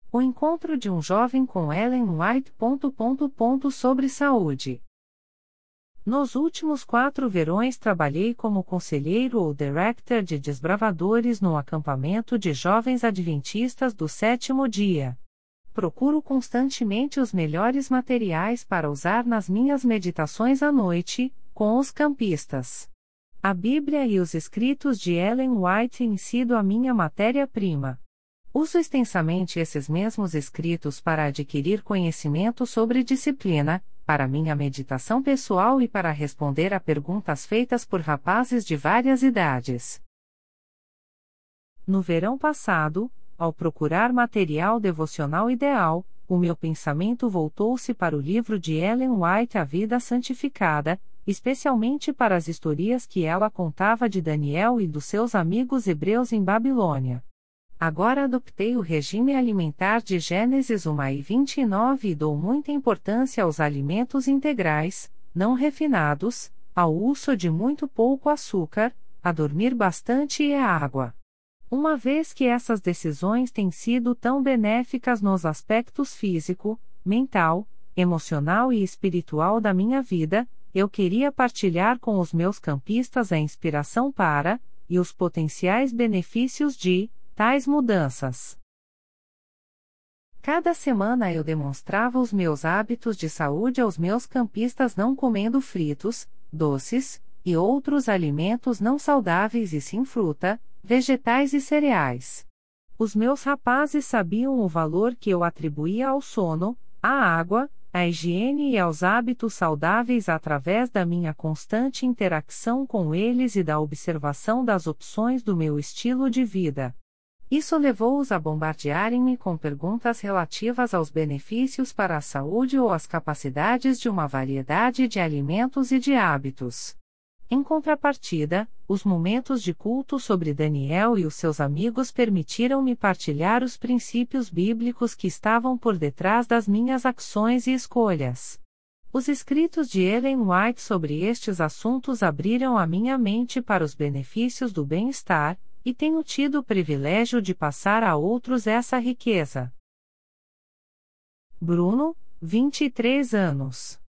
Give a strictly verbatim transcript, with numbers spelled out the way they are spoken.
O encontro de um jovem com Ellen White. Ponto, ponto, ponto sobre saúde. Nos últimos quatro verões trabalhei como conselheiro ou director de desbravadores no acampamento de jovens adventistas do sétimo dia. Procuro constantemente os melhores materiais para usar nas minhas meditações à noite, com os campistas. A Bíblia e os escritos de Ellen White têm sido a minha matéria-prima. Uso extensamente esses mesmos escritos para adquirir conhecimento sobre disciplina, para minha meditação pessoal e para responder a perguntas feitas por rapazes de várias idades. No verão passado, ao procurar material devocional ideal, o meu pensamento voltou-se para o livro de Ellen White A Vida Santificada, especialmente para as histórias que ela contava de Daniel e dos seus amigos hebreus em Babilônia. Agora adoptei o regime alimentar de Gênesis um e vinte e nove e dou muita importância aos alimentos integrais, não refinados, ao uso de muito pouco açúcar, a dormir bastante e a água. Uma vez que essas decisões têm sido tão benéficas nos aspectos físico, mental, emocional e espiritual da minha vida, eu queria partilhar com os meus campistas a inspiração para, e os potenciais benefícios de, tais mudanças. Cada semana eu demonstrava os meus hábitos de saúde aos meus campistas não comendo fritos, doces, e outros alimentos não saudáveis e sim fruta, vegetais e cereais. Os meus rapazes sabiam o valor que eu atribuía ao sono, à água, à higiene e aos hábitos saudáveis através da minha constante interação com eles e da observação das opções do meu estilo de vida. Isso levou-os a bombardearem-me com perguntas relativas aos benefícios para a saúde ou às capacidades de uma variedade de alimentos e de hábitos. Em contrapartida, os momentos de culto sobre Daniel e os seus amigos permitiram-me partilhar os princípios bíblicos que estavam por detrás das minhas ações e escolhas. Os escritos de Ellen White sobre estes assuntos abriram a minha mente para os benefícios do bem-estar, e tenho tido o privilégio de passar a outros essa riqueza. Bruno, vinte e três anos.